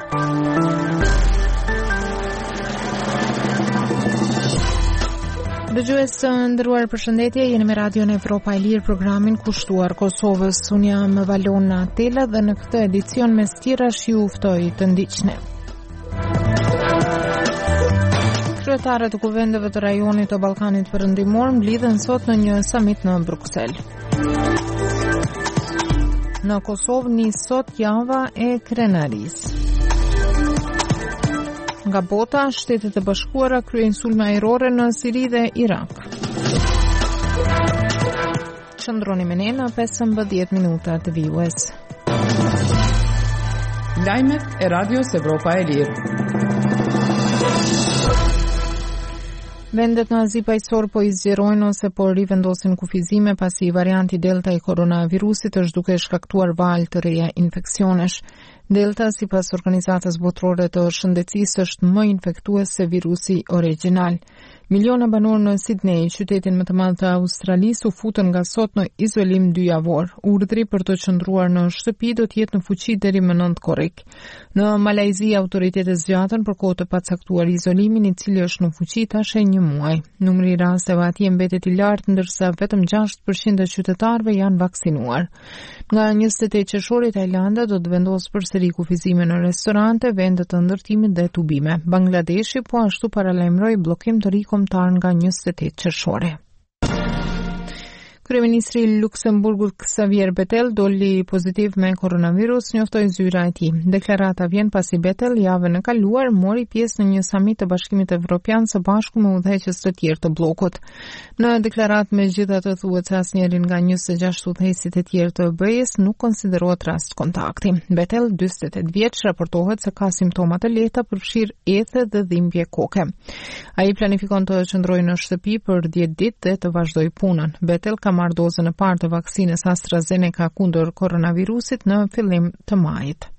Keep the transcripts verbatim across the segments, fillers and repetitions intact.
Dëgjues të nderuar, përshëndetje, jeni me Radion Evropa e Lirë, programin kushtuar Kosovës. Unë jam Valona Tela dhe në këtë edicion mes tjerash ju ftoj të ndiqni. Kryetarët e kuvendeve të rajonit të Ballkanit Perëndimor mblidhen sot në një samit në Bruksel. Në Kosovë nis sot java e krenarisë. Nga bota, Shtetet e Bashkuara kryejnë sulme ajrore në Siri dhe Irak. Qëndroni me ne në pesëmbëdhjetë minuta të vijues. Lajmet e Radios Evropa e Lirë. Vendet në Azi paqësor po i zgjerojnë ose po rivendosin kufizime pasi varianti Delta i koronavirusit është duke shkaktuar valë të reja infeksionesh. Delta, sipas Organizatës Botërore të Shëndetësisë, është më infektues se virusi origjinal. Miliona banor në Sydney, qytetin më të madh të Australisë, u futën nga sot në izolim dy javor. Urdhri për të qëndruar në shtëpi do të jetë në fuqi deri më nëntë korrik. Në Malajzi, autoritetet zgjatën për kohë të pacaktuar izolimin, i cili është në fuqi tash e një muaj. Numri i rasteve atje mbetet i lartë, ndërsa vetëm gjashtë përqind e qytetarëve janë vaksinuar. Nga njëzet e tetë qershori, Tajlanda do të vendosë përsëri kufizime në restorante, vende të ndërtimit dhe tubime. Bangladeshi po ashtu paralajmëroi bllokim të ri kombëtar nga njëzet e tetë qershori. Kryeministri i Luksemburgut Xavier Bettel doli pozitiv me koronavirus, njoftoi zyra e tij. Deklarata vjen pasi Bettel javën e kaluar mori pjesë në një samit të Bashkimit Evropian së bashku me udhëheqës të tjerë të bllokut. Në deklaratë megjithatë thuhet se asnjëri nga njëzet e gjashtë udhëheqësit e tjerë të E B E-s nuk konsiderohet rast kontakti. Bettel, dyzet e tetë vjeç, raportohet se ka simptoma të lehta, përfshirë ethe dhe dhimbje koke. Ai planifikon të qëndrojë në shtëpi për dhjetë ditë dhe të vazhdojë punën. Bettel ka marrë dozën e parë të vaksinës AstraZeneca kundër koronavirusit në fillim të majit.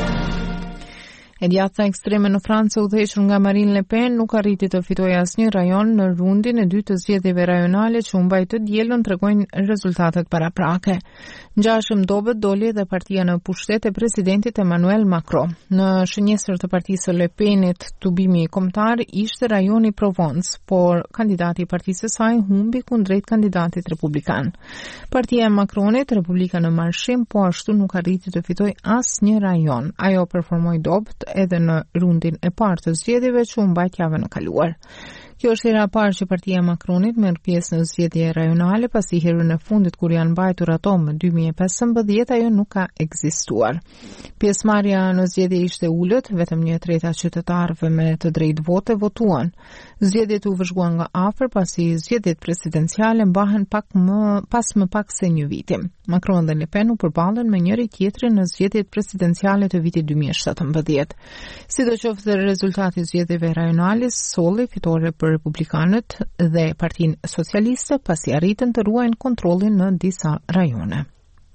E djatha ekstreme në Francë, udhëhequr nga Marine Le Pen, nuk arriti të fitojë asnjë rajon në rundin e dytë të zgjedhjeve rajonale që u mbaj të dielën, tregojnë rezultatet paraprake. Ngjashëm dobët doli edhe partia në pushtet e presidentit Emmanuel Macron. Në shënjestër të partisë së Le Penit, tubimi kombëtar ishte rajoni Provence, por kandidati i partisë së saj humbi kundrejt kandidatit republikan. Partia e Macronit, Republika në Marshim, po ashtu nuk arriti të fitojë asnjë rajon. Ajo performoi dobët edhe në rundin e parë të zgjedhjeve që u mbajt javën e kaluar. Kjo është hera e parë që partia e Macronit merr pjesë në zgjedhje rajonale, pasi herën e fundit kur janë mbajtur ato në dy mijë e pesëmbëdhjetë ajo nuk ka ekzistuar. Pjesëmarrja në zgjedhje ishte ulët, vetëm një treta qytetarëve me të drejtë vote votuan. Zgjedhjet u vëzhguan nga afër pasi zgjedhjet presidenciale mbahen pak më pas më pak se një viti. Macron dhe Le Pen u përballen me njëri tjetrin në zgjedhjet presidenciale të vitit dy mijë e shtatëmbëdhjetë. Sidoqoftë, rezultati i zgjedhjeve rajonale solli fitore për republikanët dhe Partinë Socialiste pasi arritën të ruajnë kontrollin në disa rajone.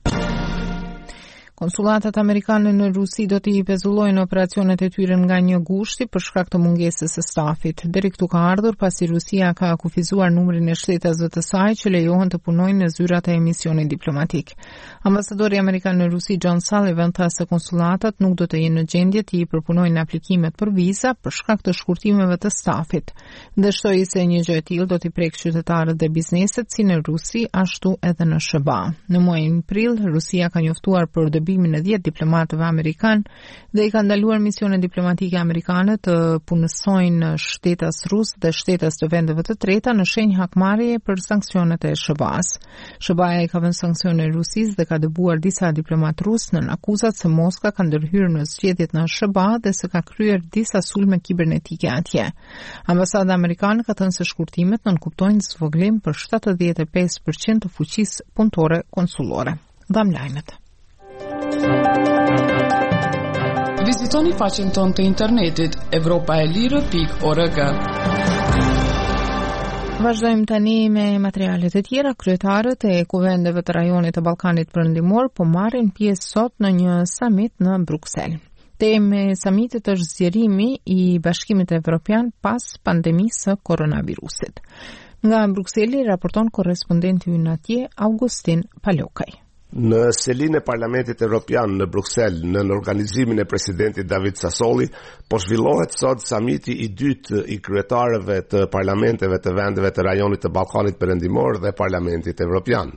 Konsulatat amerikane në Rusi do t'i pezullojnë operacionet e tyre nga një gushti për shkak të mungesës së stafit. Deri këtu ka ardhur pasi Rusia ka kufizuar numrin e shtetasve të saj që lejohen të punojnë në zyrat e misionit diplomatik. Ambasadori amerikan në Rusi John Sullivan tha se konsulatat nuk do të jenë në gjendje të i përpunojnë aplikimet për viza për shkak të shkurtimeve të stafit. Dhe shtoi se një gjë e tillë do t'i prek qytetarët dhe bizneset si në Rusi ashtu edhe në S B A. Në muajin prill, Rusia ka njoftuar për dëbimin e dhjetë diplomatëve amerikan dhe i ka ndaluar misione diplomatike amerikane të punësojnë shtetas rus dhe shtetas të vendeve të treta në shenjë hakmarrjeje për sanksionet e S B A-s. S B A-ja i ka vënë sanksione Rusisë dhe ka dëbuar disa diplomatë rus në akuzat se Moska ka ndërhyrë në zgjedhjet në S B A dhe se ka kryer disa sulme kibernetike atje. Ambasada amerikane ka thënë se shkurtimet nënkuptojnë zvogëlim për shtatëdhjetë e pesë përqind të fuqisë punëtore konsullore. Dham lajmet. Vizitoni faqen tonë të internetit evropa e lirë pikë org. Vazhdojmë tani me materialet e tjera. Kryetarët e kuvendeve të rajonit të Ballkanit Perëndimor po marrin pjesë sot në një samit në Bruksel. Tema e samitit është zgjerimi i Bashkimit Evropian pas pandemisë së koronavirusit. Nga Brukseli raporton korrespondenti ynë atje Augustin Palokaj. Në selin e Parlamentit Evropian në Bruksel, në organizimin e presidentit David Sassoli, po zhvillohet sot samiti i dytë i kryetarëve të parlamenteve të vendeve të rajonit të Ballkanit Perëndimor dhe Parlamentit Evropian.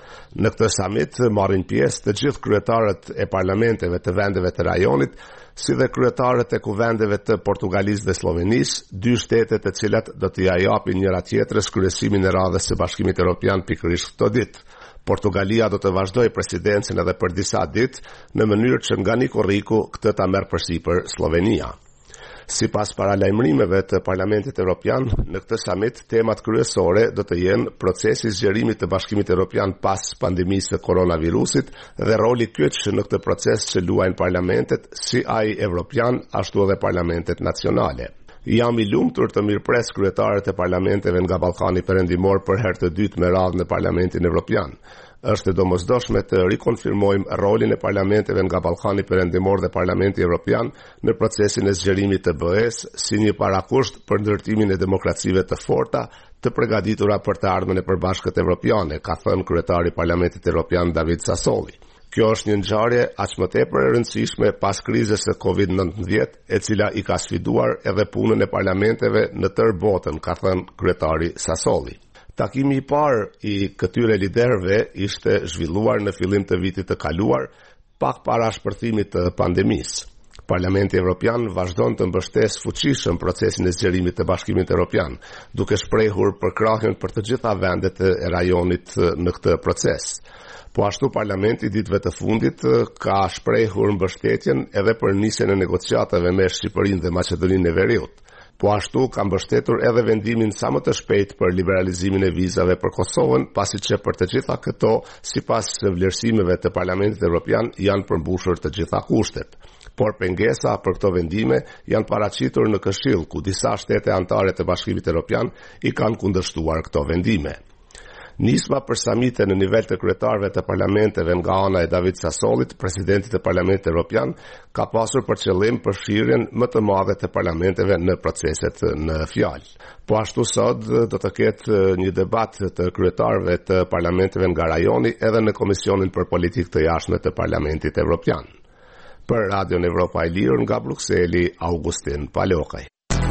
Në këtë samit marrin pjesë të gjithë kryetarët e parlamenteve të vendeve të rajonit, si dhe kryetarët e kuvendeve të Portugalisë dhe Slovenisë, dy shtete të cilat do t'i japin njëra tjetrës kryesimin e radhës së Bashkimit Evropian pikërisht këtë ditë. Portugalia do të vazhdojë presidencën edhe për disa ditë në mënyrë që nga Nico Riku këtë ta merr përsipër Slovenia. Sipas paralajmërimeve të Parlamentit Evropian, në këtë samit temat kryesore do të jenë procesi i zgjerimit të Bashkimit Evropian pas pandemisë së koronavirusit dhe roli kyç në këtë proces që luajnë parlamentet, si ai evropian ashtu edhe parlamentet nacionale. Jam i lumtur të mirëpres kryetarët e parlamenteve nga Ballkani Perëndimor për herë të dytë me radhë në Parlamentin Evropian. Është e domosdoshme të rikonfirmojmë rolin e parlamenteve nga Ballkani Perëndimor dhe Parlamenti Evropian në procesin e zgjerimit të B E-s si një parakusht për ndërtimin e demokracive të forta, të përgatitura për të ardhmen e përbashkët evropiane, ka thënë kryetari i Parlamentit Evropian David Sassoli. Kjo është një ngjarje aq më tepër e rëndësishme pas krizës së kovid nëntëmbëdhjetë, e cila i ka sfiduar edhe punën e parlamenteve në tërë botën, ka thënë kryetari Sassoli. Takimi i parë i këtyre liderëve ishte zhvilluar në fillim të vitit të kaluar, pak para shpërthimit të pandemisë. Parlamenti Evropian vazhdon të mbështesë fuqishëm procesin e zgjerimit të Bashkimit Evropian, duke shprehur përkrahjen për të gjitha vendet e rajonit në këtë proces. Po ashtu Parlamenti ditëve të fundit ka shprehur mbështetjen edhe për nisjen e negociatave me Shqipërinë dhe Maqedoninë e Veriut. Po ashtu ka mbështetur edhe vendimin sa më të shpejt për liberalizimin e vizave për Kosovën, pasi që për të gjitha këto, sipas vlerësimeve të Parlamentit Evropian, janë përmbushur të gjitha kushtet. Por pengesa për këto vendime janë paraqitur në Këshill, ku disa shtete anëtare të Bashkimit Evropian i kanë kundërshtuar këto vendime. Nisma për samite në nivel të kryetarëve të parlamenteve nga ana e David Sassolit, presidentit të Parlamentit Evropian, ka pasur për qëllim përfshirjen më të madhe të parlamenteve në proceset në fjalë. Po ashtu sot do të ketë një debat të kryetarëve të parlamenteve nga rajoni edhe në Komisionin për Politikë të Jashtme të Parlamentit Evropian. Për Radion Evropa e Lirë nga Brukseli, Augustin Palokaj.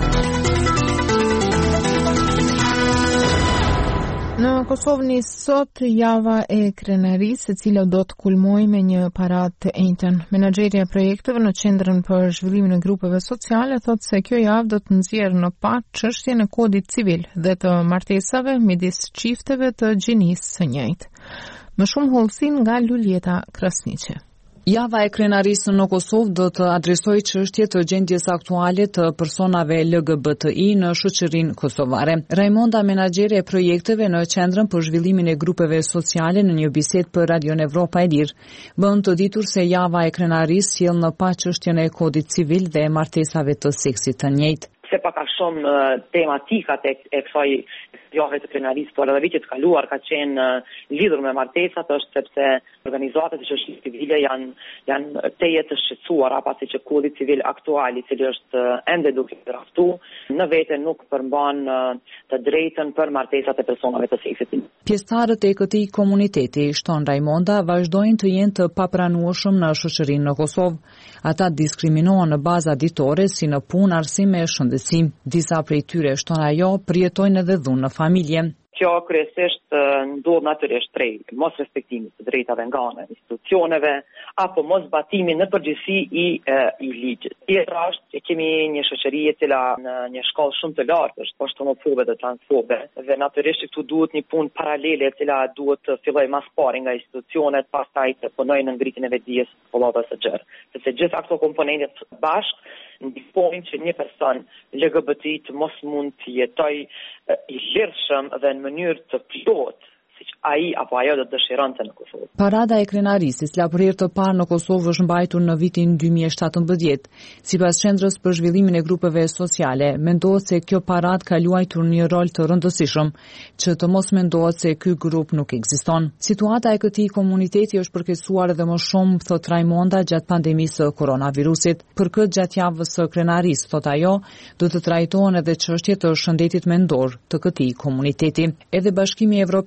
Në Kosovë nis sot java e krenarisë, e cila do të kulmojë me një paradë të enjtën. Menaxherja e projekteve në Qendrën për Zhvillimin e Grupeve Sociale thotë se kjo javë do të nxjerrë në pat çështjen e kodit civil dhe të martesave midis çifteve të gjinisë së njëjtë. Më shumë hollësi nga Luljeta Krasniqi. Java e krenarisë në Kosovë do të adresojë çështje të gjendjes aktuale të personave L G B T I në shoqërinë kosovare. Raimonda, menaxhere e projekteve në Qendrën për Zhvillimin e Grupeve Sociale, në një bisedë për Radion Evropa e Lirë, bën të ditur se java e krenarisë sjell në pa çështjen e kodit civil dhe martesave të seksit të njëjtë. Se pak a shumë tematikat e, e kësaj jave të krenarisë, por edhe vitit kaluar ka qenë uh, lidhur me martesat, është sepse organizatat e shoqërisë civile janë janë teje të shqetësuara pasi që kodi civil aktual, i cili është uh, ende duke draftu, në vete nuk përmban uh, të drejtën për martesat e personave të seksit. Pjesëtarët e këtij komuniteti, shton Raimonda, vazhdojnë të jenë të papranueshëm në shoqërinë në Kosovë. Ata diskriminohen në baza ditore si në punë, arsime e shëndetësim. Disa prej tyre, shton ajo, përjetojnë edhe dhunë në familje. Kjo kryesisht ndodh natyrisht prej mos respektimit të drejtave nga ana e institucioneve apo mos batimi në përgjithësi i e, i ligjit. Tjetra është që kemi një shoqëri e cila në një shkallë shumë të lartë është poshtë homofobe dhe transfobe, dhe natyrisht këtu duhet një punë paralele e cila duhet të fillojë mas pari nga institucionet, pastaj të punojnë në ngritjen e vetdijes së popullatës së gjerë. Sepse gjitha këto komponentet bashkë ndihmojnë që një person L G B T I të mos mund të jetojë i lirshëm dhe në mënyrë të plotë siç ai apo ajo do të dëshironte në Kosovë. Parada e krenarisë, cila për herë të parë në Kosovë është mbajtur në vitin dy mijë e shtatëmbëdhjetë. Sipas Qendrës për Zhvillimin e Grupeve Sociale, mendohet se kjo paradë ka luajtur një rol të rëndësishëm, që të mos mendohet se ky grup nuk ekziston. Situata e këtij komuniteti është përkeqësuar edhe më shumë, thot Raimonda, gjatë pandemisë së koronavirusit. Për këtë, gjatë javës së krenarisë, thot ajo, do të trajtohen edhe çështjet të shëndetit mendor të këtij komuniteti. Edhe Bashkimi Evropian ka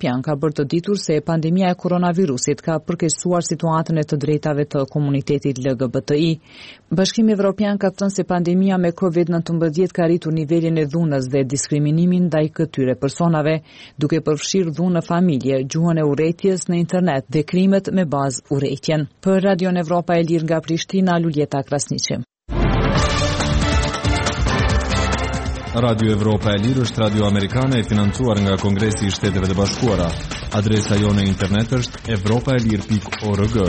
për të ditur se pandemia e koronavirusit ka përkeqësuar situatën e të drejtave të komunitetit L G B T I. Bashkimi Evropian ka thënë se pandemia me COVID nineteen ka rritur nivelin e dhunës dhe diskriminimin ndaj këtyre personave, duke përfshirë dhunë në familje, gjuhën e urrëties në internet dhe krimet me bazë urrëtien. Për Radion Evropa e Lirë nga Prishtina, Luljeta Krasniqi. Radio Evropa e Lirë është radio amerikane e financuar nga Kongresi i Shteteve të Bashkuara. Adresa jone internet është evropaelir pikë org.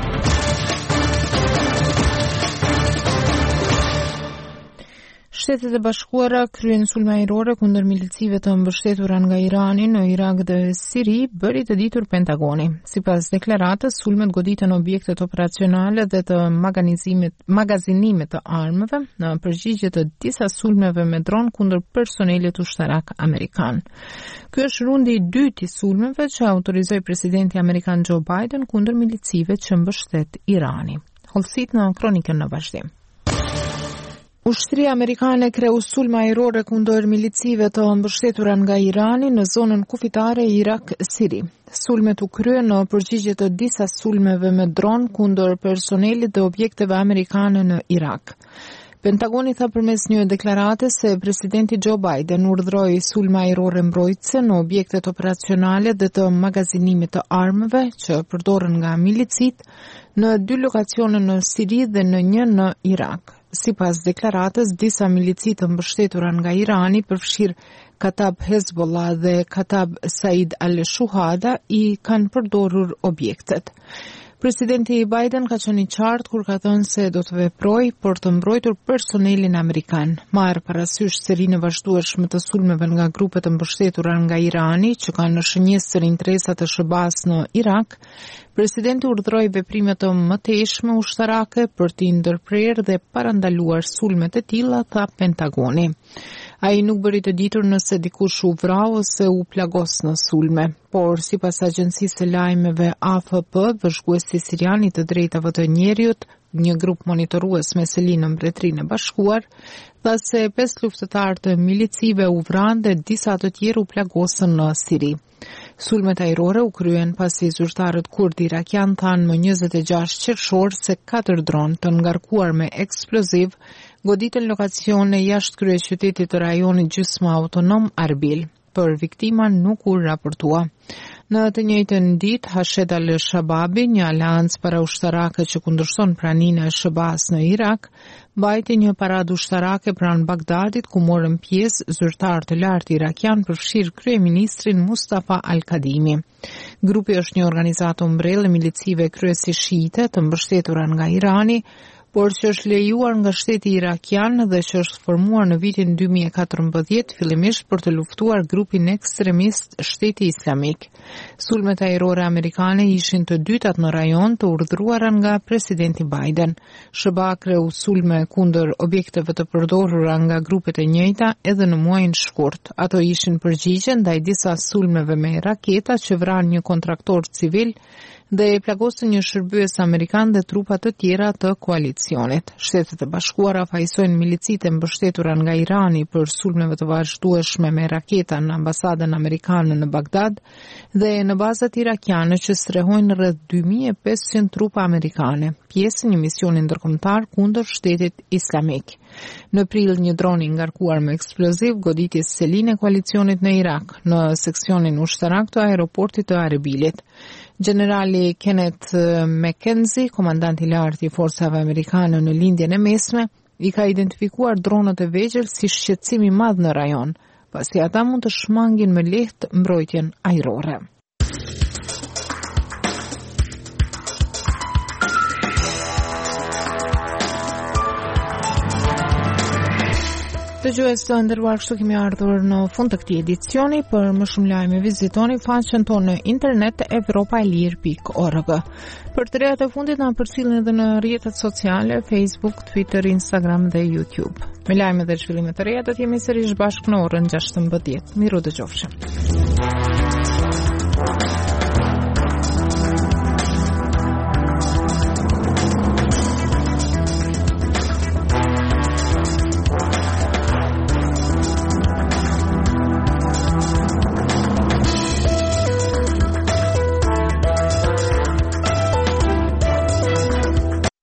Shtetet e Bashkuara kryen sulme ajrore kundër milicive të mbështetura nga Irani në Irak dhe Siri, bëri të ditur Pentagoni. Sipas deklaratës, sulmet goditën objektet operacionale dhe të magazinimit të armëve në përgjigje të disa sulmeve me dron kundër personelit ushtarak amerikan. Ky është rundi i dytë i sulmeve që autorizoi presidenti amerikan Joe Biden kundër milicive që mbështet Irani. Hollësit në kronikën në vazhdim. Ushtria amerikane kreu sulme ajrore kundër milicive të mbështetura nga Irani në zonën kufitare Irak-Siri. Sulmet u kryen në përgjigje të disa sulmeve me dron kundër personelit dhe objekteve amerikane në Irak. Pentagoni tha përmes një deklarate se presidenti Joe Biden urdhroi sulme ajrore mbrojtëse në objektet operacionale dhe të magazinimit të armëve që përdoren nga milicit në dy lokacione në Siri dhe në një në Irak. Sipas deklaratës, disa milici të mbështetura nga Irani, përfshirë Katab Hezbollah dhe Katab Said al-Shuhada, i kanë përdorur objektet. Presidenti Biden ka qenë i qartë kur ka thënë se do të veprojë për të mbrojtur personelin amerikan. Marrë parasysh serinë e vazhdueshme të sulmeve nga grupe të mbështetura nga Irani, që kanë në shënjesër interesat e Sh B A S në Irak, presidenti urdhroi veprime të mëtejshme ushtarake për të ndërprerë dhe parandaluar sulmet e tilla, tha Pentagoni. Ai nuk bëri të ditur nëse dikush u vrau ose u plagos në sulme, por sipas agjencisë së lajmeve A F P, vëzhguesi sirian i të drejtave të njerëzit, një grup monitorues me seli në Mbretërinë e Bashkuar, tha se pesë luftëtarë të milicive u vranë dhe disa të tjerë u plagosën në Siri. Sulmet ajrore u kryen pasi zyrtarët kurd irakian thanë më njëzet e gjashtë qershor se katër dronë të ngarkuar me eksploziv goditën lokacione jashtë kryeqytetit të rajonit gjysmë autonom Arbil. Për viktima nuk u raportua. Në të njëjtën ditë, Hashed al-Shababi, një aleancë paraushtarake që kundërshton praninë e Sh B A S në Irak, mbajti një paradë ushtarake pranë Bagdadit ku morën pjesë zyrtarë të lartë irakian përfshirë kryeministrin Mustafa al-Kadimi. Grupi është një organizatë umbrellë milicive kryesisht shiite të mbështetura nga Irani, por që është lejuar nga shteti irakian dhe që është formuar në vitin dy mijë e katërmbëdhjetë fillimisht për të luftuar grupin ekstremist Shteti Islamik. Sulmet ajrore amerikane ishin të dytat në rajon të urdhëruara nga presidenti Biden. Sh B A kreu sulme kundër objekteve të përdorura nga grupet e njëjta edhe në muajin shkurt. Ato ishin përgjigje ndaj disa sulmeve me raketa që vranë një kontraktor civil dhe e plagosën një shërbyes amerikan dhe trupa të tjera të koalicionit. Shtetet e Bashkuara fajsojnë milicite mbështetura nga Irani për sulmeve të vazhdueshme me raketa në ambasadën amerikane në Bagdad dhe në bazat irakiane që strehojnë rreth dy mijë e pesëqind trupa amerikane, pjesë një misioni ndërkombëtar kundër Shtetit Islamik. Në prill, një dron i ngarkuar me eksploziv goditi selinë e koalicionit në Irak, në seksionin ushtarak të aeroportit të Arbilit. Generali Kenneth McKenzie, komandant i lartë i forcave amerikane në lindjen e mesme, i ka identifikuar dronët e vegjël si shqetësim i madh në rajon, pasi ata mund të shmangin me lehtë mbrojtjen ajrore. Dëgjues të nderuar, kështu kemi ardhur në fund të këtij edicioni. Për më shumë lajme vizitoni faqen tonë në internet evropaelir pikë org. Për të rehat e fundit na përcjellni edhe në rrjetet sociale Facebook, Twitter, Instagram dhe YouTube. Me lajme dhe zhvillime të reja do të jemi sërish bashkë në orën gjashtëmbëdhjetë. Miru dëgjofshim.